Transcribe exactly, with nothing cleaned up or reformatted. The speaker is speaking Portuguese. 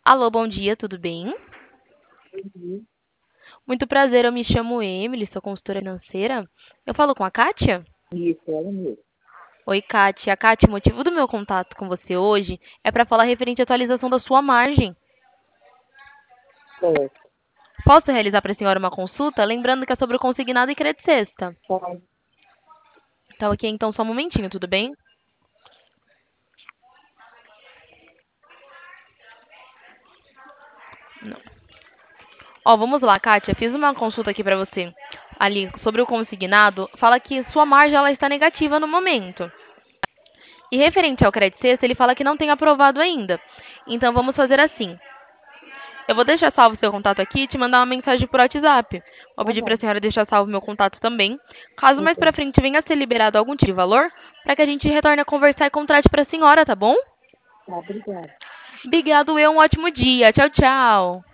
Alô, bom dia, tudo bem? Uhum. Muito prazer, eu me chamo Emily, sou consultora financeira. Eu falo com a Kátia? Isso, ela mesmo. Oi, Kátia. Kátia, o motivo do meu contato com você hoje é para falar referente à atualização da sua margem. Certo. Posso realizar para a senhora uma consulta? Lembrando que é sobre o consignado e crédito sexta. Pode. Tá ok, então só um momentinho, tudo bem? Ó, vamos lá, Kátia, fiz uma consulta aqui para você ali sobre o consignado. Fala que sua margem ela está negativa no momento. E referente ao crédito sexta, ele fala que não tem aprovado ainda. Então vamos fazer assim. Eu vou deixar salvo o seu contato aqui e te mandar uma mensagem por WhatsApp. Vou Tá pedir para a bom. senhora deixar salvo meu contato também. Caso mais para Ok. frente venha a ser liberado algum tipo de valor, para que a gente retorne a conversar e contrate para a senhora, tá bom? Tá, obrigada. Obrigado, eu um ótimo dia. Tchau, tchau.